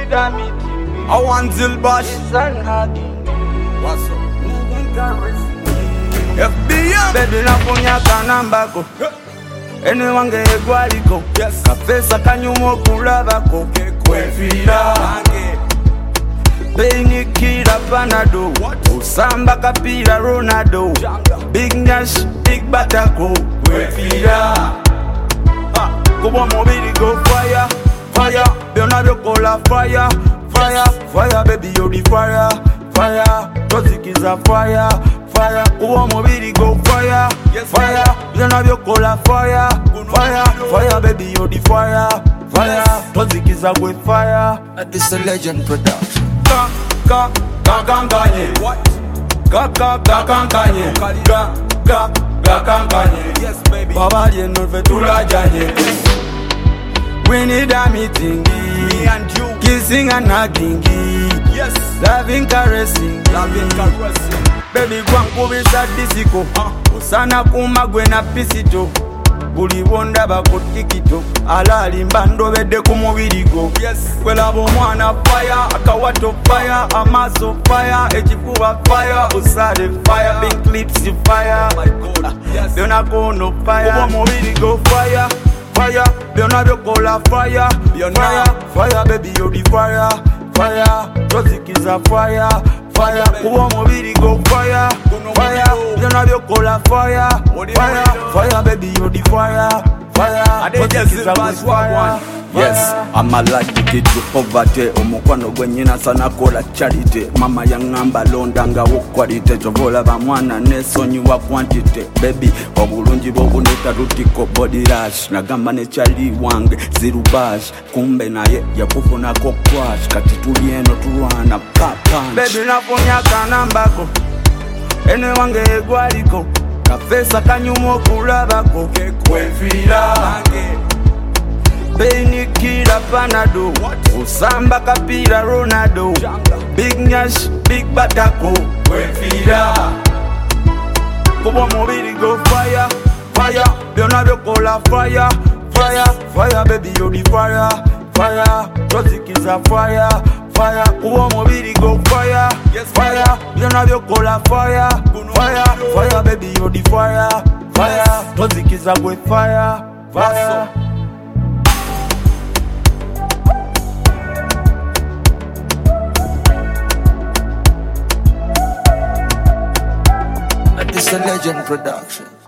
need a meeting. I want Zilbash. What's up? FBI. Baby nafunya kanambako anyone get egwaliko kafesa kanyuma okulabako Kwefira. Beyinikira Panado osamba kapira Ronaldo big Nash big batako Kwefira. kuba omubiri go fire fire byonna byokola fire fire fire baby you the fire fire tozikiza fire fire kuba omubiri go fire fire byonna byokola fire fire fire baby you the fire fire tozikiza gwe fire. This a legend production. Kakankanye. Kakankanye. Kakankanye. Yes, baby. Babali eno fe Tulajanye. we need a meeting, Me and you. kissing and hugging, Yes. loving caressing, Loving caressing. baby gwankubisa disiko osana kumagwe na pisito buli bondaba ku tikito alalimba ndobedde ku mubiri go Yes. kwelaba omwana fire akawato fire amaaso fire ekifuba fire osale fire big clips fire My God. Yes. byonna kono fire kuba omubiri go fire fire byonna byokola fire Byonna. fire fire baby you the fire fire tozikiza fire fire kuba omubiri go fire Guno fire mubiri go. byonna byokola fire Oli fire mubiri. fire baby you the fire fire Ade tozikiza Jesse gwe Bass wagwan. fire. Yes, I'm allergic to poverty. Omukwano gwenyina sana kola charity. Mama yangamba londa nga quality. Chovola ba mwana nesonyiwa quantity. Baby, obulungi bwobuneta lutiko body rush. Nagamba ne chali wange zirubash. Kumbe naye yakufunako crash. Kati tuli eno tulwana papa. Baby nafunya kanambako ene wange egwaliko kafesa kanyuma okulabako Kwefira. beyinikira Panado osamba kapira Ronaldo big Nash big batako Kwefira. kuba omubiri go fire fire byonna byokola fire fire fire baby you the fire fire tozikiza fire fire kuba omubiri go fire fire byonna byokola fire fire fire baby you the fire fire tozikiza gwe fire fire. This a legend production.